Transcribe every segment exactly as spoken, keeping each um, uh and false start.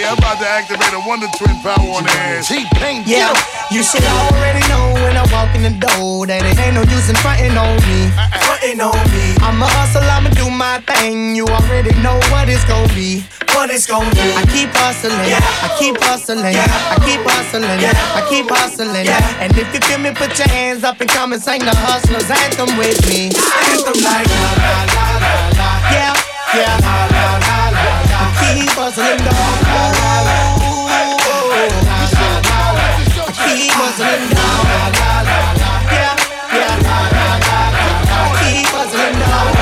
Hey, I'm about to activate a Wonder Twin power on the ass. T-Pain, yeah. You should already know when I walk in the door that it ain't no use in frontin' on me. Frontin' on me. I'ma hustle, I'ma do my thing. You already know what it's gon' be. What it's gon' be. I keep hustling, yeah. I keep hustling, yeah. I keep hustling, yeah. I keep hustling, yeah. And if you feel me, put your hands up and come and sing the Hustlers anthem with me. Anthem like la la la la la. Yeah, yeah. La la la la la. I keep hustling, dog. La la la la la. I keep hustling, dog. La la la la. Yeah, yeah. La la la la la. I keep hustling, dog.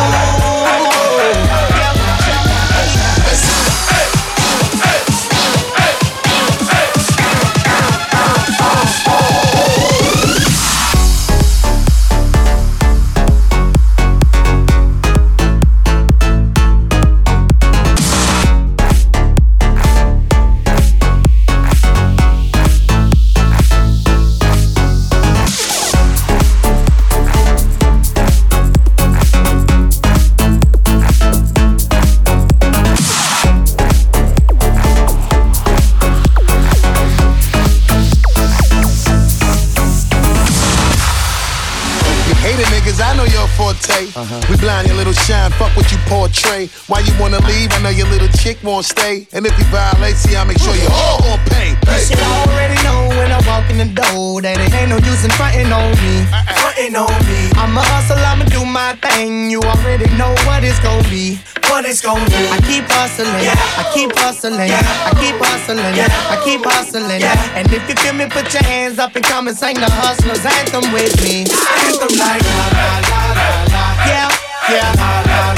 Uh-huh. We blind your little shine, fuck what you portray. Why you wanna leave? I know your little chick won't stay. And if you violate, see, I'll make sure you all gon' pay. You should already know when I walk in the door that it ain't no use in frontin' on me. Frontin' on me. I'ma hustle, I'ma do my thing. You already know what it's gon' be. What it's gon' be. I keep hustling, yeah. I keep hustling, yeah. I keep hustling, yeah. I keep hustling, yeah. And if you feel me, put your hands up and come and sing the Hustlers anthem with me. Anthem like la la la la la. Yeah, yeah. La, la,